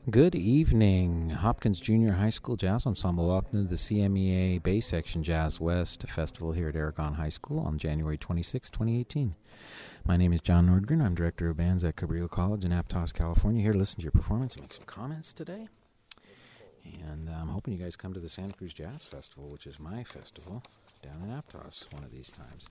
Good evening, Hopkins Junior High School Jazz Ensemble. Welcome to the CMEA Bay Section Jazz West Festival here at Aragon High School on January 26, 2018. My name is John Nordgren. I'm Director of Bands at Cabrillo College in Aptos, California, here to listen to your performance and make some comments today. And I'm hoping you guys come to the Santa Cruz Jazz Festival, which is my festival, down in Aptos one of these times.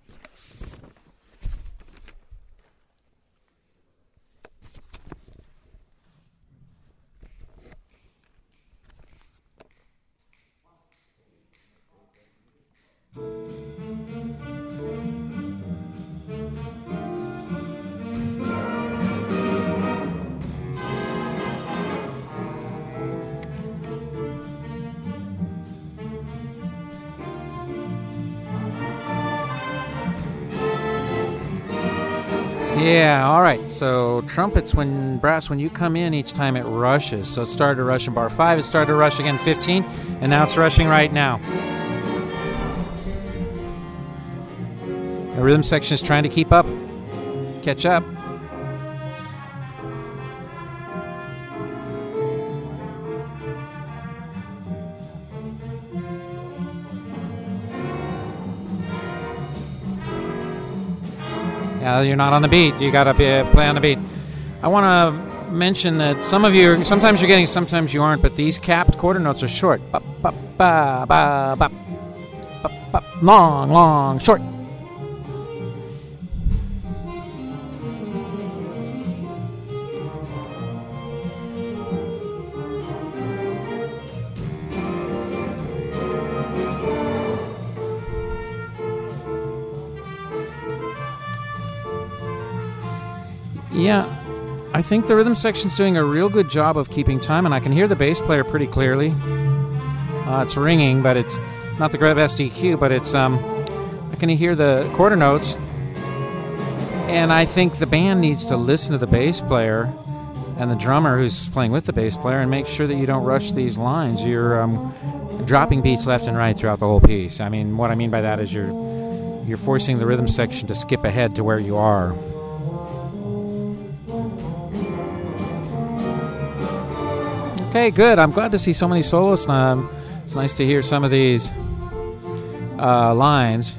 Yeah, all right. So trumpets, brass, when you come in, each time it rushes. So it started to rush in bar 5, it started to rush again 15, and now it's rushing right now. The rhythm section is trying to keep up, catch up. You're not on the beat. You got to play on the beat. I want to mention that sometimes you're getting, sometimes you aren't, but these capped quarter notes are short. Ba, ba, ba, ba, ba. Ba, ba. Long, long, short. Yeah, I think the rhythm section's doing a real good job of keeping time, and I can hear the bass player pretty clearly. It's ringing, but it's not the best EQ, but it's I can hear the quarter notes, and I think the band needs to listen to the bass player and the drummer who's playing with the bass player and make sure that you don't rush these lines. You're dropping beats left and right throughout the whole piece. I mean, what I mean by that is you're forcing the rhythm section to skip ahead to where you are. Okay, good. I'm glad to see so many soloists. It's nice to hear some of these lines.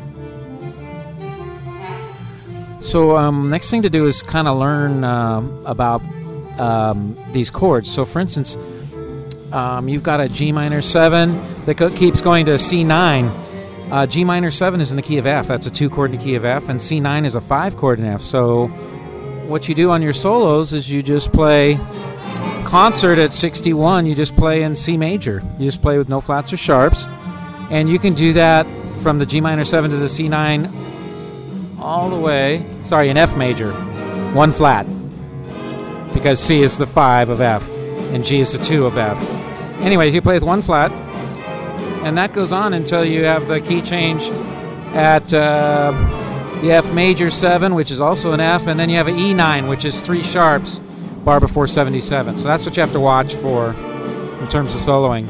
So next thing to do is kind of learn about these chords. So for instance, you've got a G minor 7 that keeps going to C9. G minor 7 is in the key of F. That's a 2 chord in the key of F. And C9 is a 5 chord in F. So what you do on your solos is you just play concert at 61, you just play in C major. You just play with no flats or sharps. And you can do that from the G minor 7 to the C9 all the way. Sorry, in F major. 1 flat. Because C is the 5 of F and G is the 2 of F. Anyways, you play with 1 flat. And that goes on until you have the key change at the F major 7, which is also an F. And then you have an E9, which is 3 sharps. Bar before 77. So that's what you have to watch for in terms of soloing.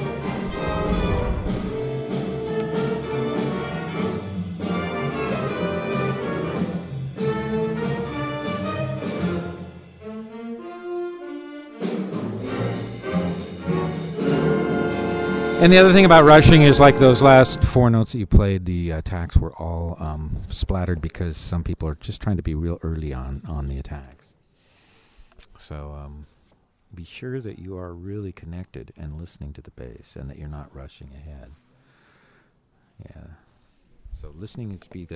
And the other thing about rushing is like those last 4 notes that you played, the attacks were all splattered because some people are just trying to be real early on the attacks. So be sure that you are really connected and listening to the bass and that you're not rushing ahead. Yeah. So listening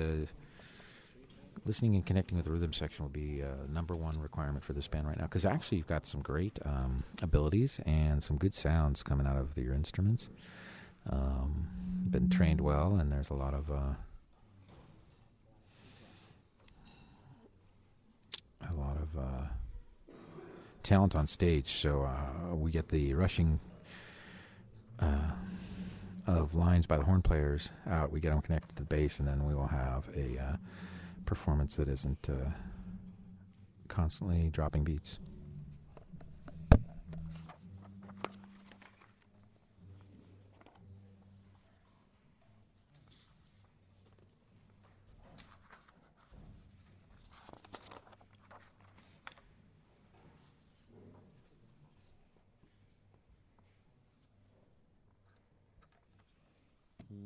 and connecting with the rhythm section will be number one requirement for this band right now, because actually you've got some great abilities and some good sounds coming out of your instruments. Been trained well, and there's a lot of talent on stage, so we get the rushing of lines by the horn players out. We get them connected to the bass, and then we will have a performance that isn't constantly dropping beats.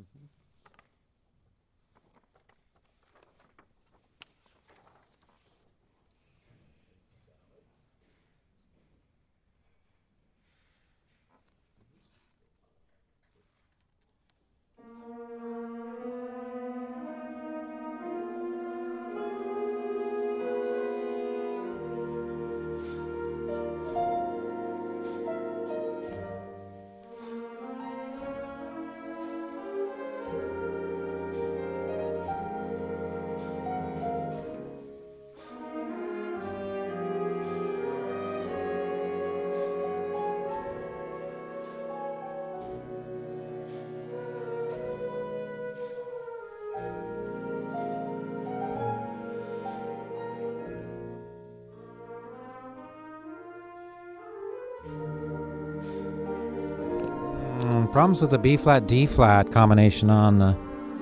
Problems with the B flat D flat combination on the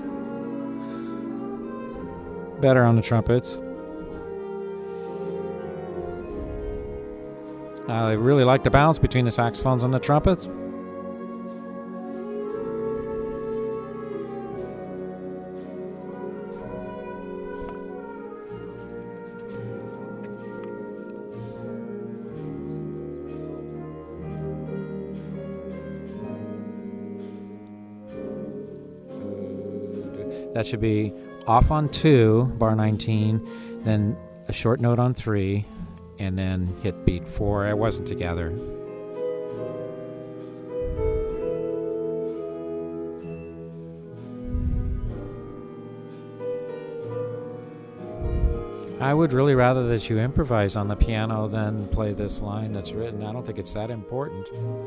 better on the trumpets. I really like the balance between the saxophones and the trumpets. That should be off on 2, bar 19, then a short note on 3, and then hit beat 4. It wasn't together. I would really rather that you improvise on the piano than play this line that's written. I don't think it's that important.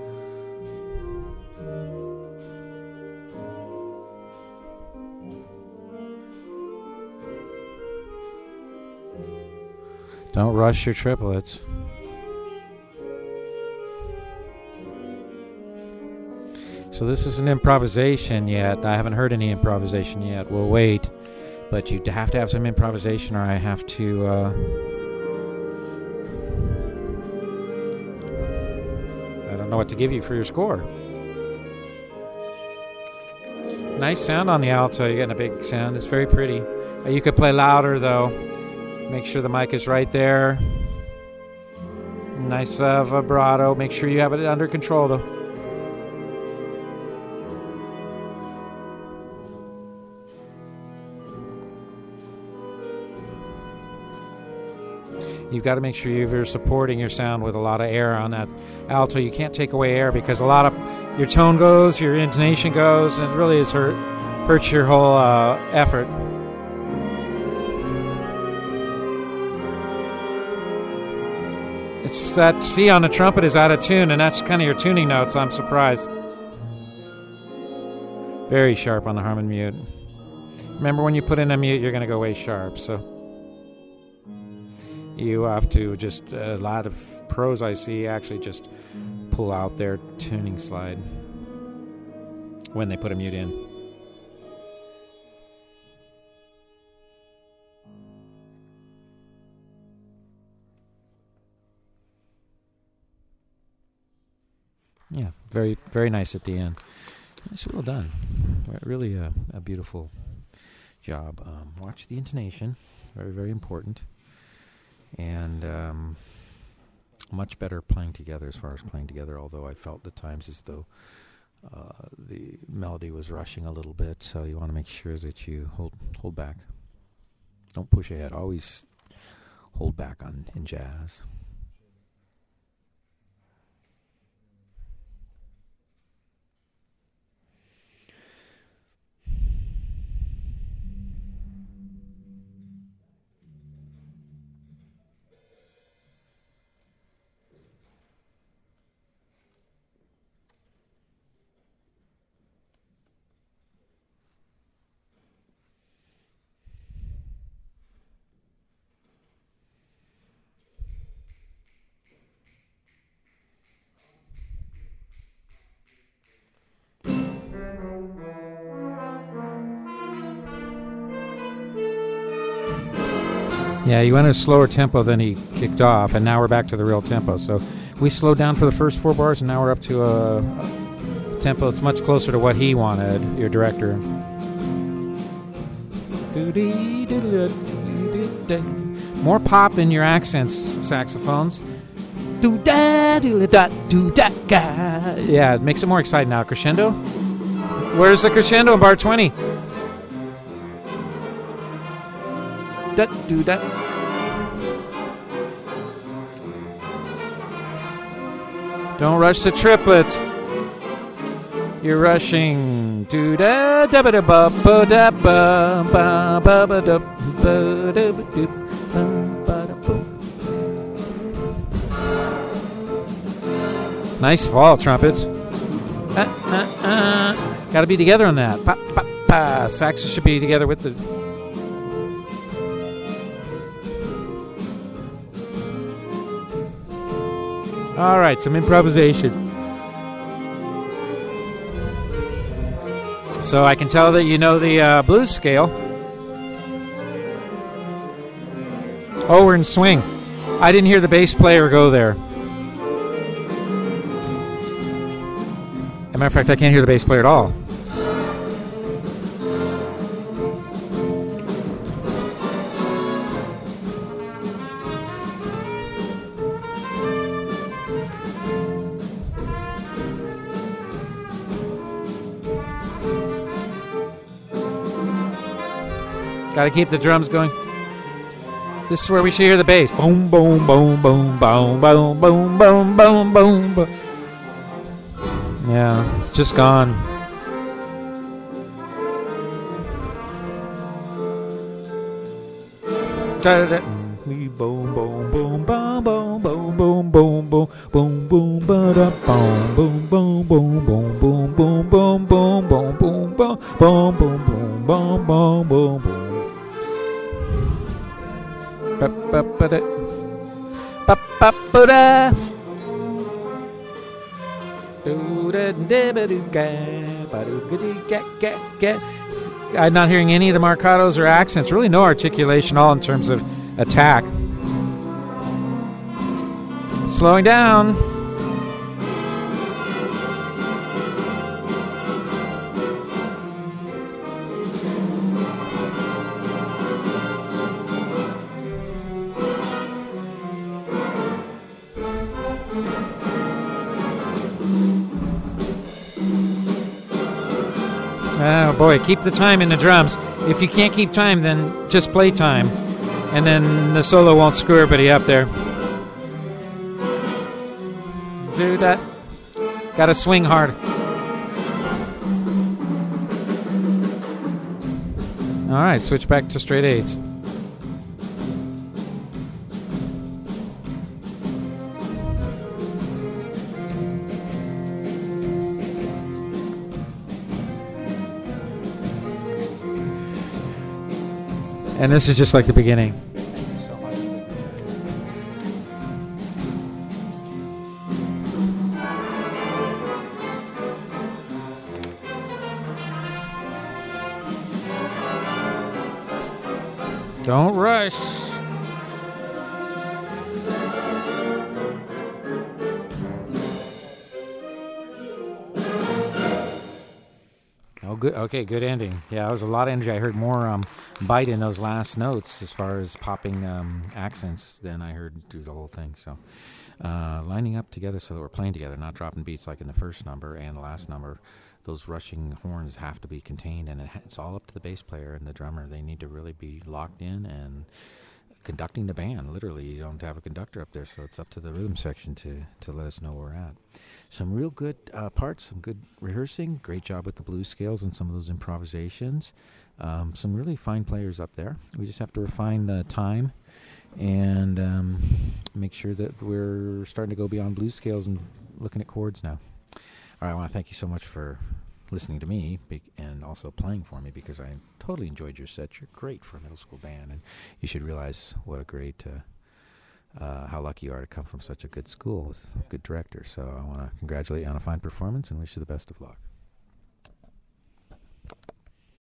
Don't rush your triplets. So this is an improvisation yet. I haven't heard any improvisation yet. We'll wait. But you have to have some improvisation or I have to... I don't know what to give you for your score. Nice sound on the alto. You're getting a big sound. It's very pretty. You could play louder though. Make sure the mic is right there. Nice vibrato. Make sure you have it under control, though. You've got to make sure you're supporting your sound with a lot of air on that alto. You can't take away air because a lot of your tone goes, your intonation goes, and it really hurts your whole effort. It's that C on the trumpet is out of tune, and that's kind of your tuning notes. I'm surprised. Very sharp on the Harman mute. Remember, when you put in a mute, you're going to go way sharp. So you have to just, a lot of pros I see actually just pull out their tuning slide when they put a mute in. Yeah, very, very nice at the end. It's well done. Really a beautiful job. Watch the intonation. Very, very important. And much better playing together as far as playing together, although I felt at times as though the melody was rushing a little bit, so you want to make sure that you hold back. Don't push ahead. Always hold back in jazz. Yeah, he went at a slower tempo than he kicked off, and now we're back to the real tempo. So we slowed down for the first 4 bars, and now we're up to tempo. It's much closer to what he wanted, your director. More pop in your accents, saxophones. Yeah, it makes it more exciting now. Crescendo? Where's the crescendo in bar 20? Don't rush the triplets. You're rushing to da da ba da ba ba da ba ba ba ba da ba da ba da ba da ba. Nice fall, trumpets. Got to be together on that. Pa, pa, pa. Saxes should be together with the. All right, some improvisation. So I can tell that you know the blues scale. Oh, we're in swing. I didn't hear the bass player go there. As a matter of fact, I can't hear the bass player at all. Got to keep the drums going. This is where we should hear the bass. Boom, boom, boom, boom, boom, boom, boom, boom, boom, boom, boom. Yeah, it's just gone. Boom, boom, boom, boom, boom, boom, boom, boom, boom, boom, boom, ba da boom, boom, boom, boom, boom, boom, boom, boom, boom, boom, boom, boom, boom, boom, boom, boom, boom, boom. Ba ba ba da, ba ba ba da. I'm not hearing any of the marcatos or accents. Really no articulation, all in terms of attack. Slowing down. Oh boy, keep the time in the drums. If you can't keep time, then just play time. And then the solo won't screw everybody up there. Do that. Gotta swing hard. Alright, switch back to straight eights. And this is just like the beginning. Thank you so much. Don't rush. Oh, good. Okay, good ending. Yeah, it was a lot of energy. I heard more bite in those last notes as far as popping accents than I heard through the whole thing. So lining up together so that we're playing together, not dropping beats like in the first number and the last number. Those rushing horns have to be contained, and it's all up to the bass player and the drummer. They need to really be locked in and conducting the band. Literally, you don't have a conductor up there, so it's up to the rhythm section to let us know where we're at. Some real good parts, some good rehearsing. Great job with the blues scales and some of those improvisations. Some really fine players up there. We just have to refine the time and make sure that we're starting to go beyond blues scales and looking at chords now. All right, I want to thank you so much for listening to me and also playing for me, because I totally enjoyed your set. You're great for a middle school band, and you should realize what a great, how lucky you are to come from such a good school with good directors. So I want to congratulate you on a fine performance and wish you the best of luck.